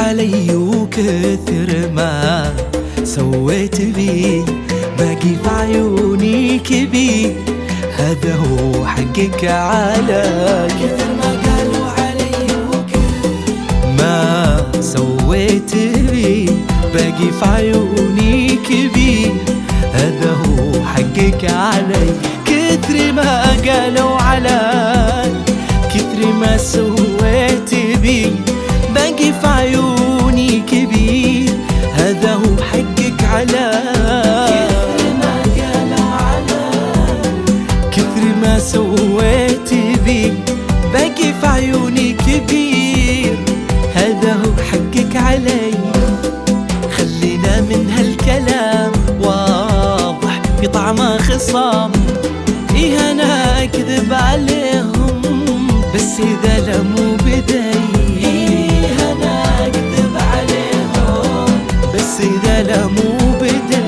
علي وكثر ما سويت بي، باقي في عيوني كبير، هذا هو حقك علي. كثر ما قالوا علي وكثر ما سويت بي، باقي في عيوني كبير، هذا هو حقك علي. كثر ما قالوا علي، كثر ما سويت بي، باقي في عيوني كبير، هذا هو حقك علي. كثر ما قالوا علي، كثر ما سويت بي، باقي في عيوني كبير، هذا هو حقك علي. خلينا من هالكلام واضح في طعمه خصام، إيه أنا أكذب عليهم بس إذا لموا بدي، إيه أنا أكذب عليهم بس إذا لموا بدي.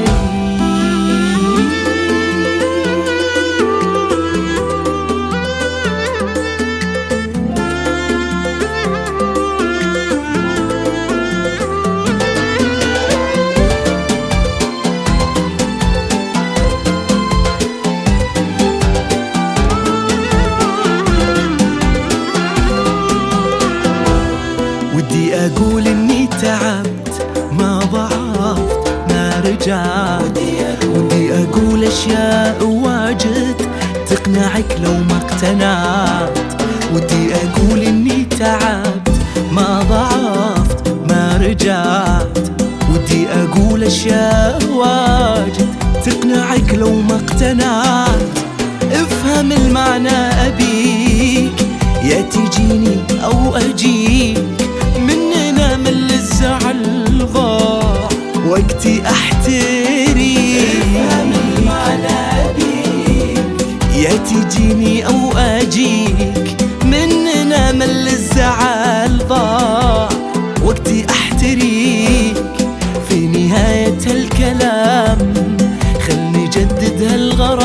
ودي أقول إني تعبت ما ضعفت ما رجعت، ودي أقول أشياء واجد تقنعك لو ما اقتنعت، ودي أقول إني تعبت ما ضعفت ما رجعت، ودي أقول أشياء واجد تقنعك لو ما اقتنعت. افهم المعنى أبيك، يا تجيني أو أجيك، مننا من الزعل ضاع وقتي أحتري. افهم المعنى أبيك، يا تجيني أو أجيك، مننا من الزعل ضاع وقتي أحتريك. في نهاية الكلام خلني جدد هالغرام،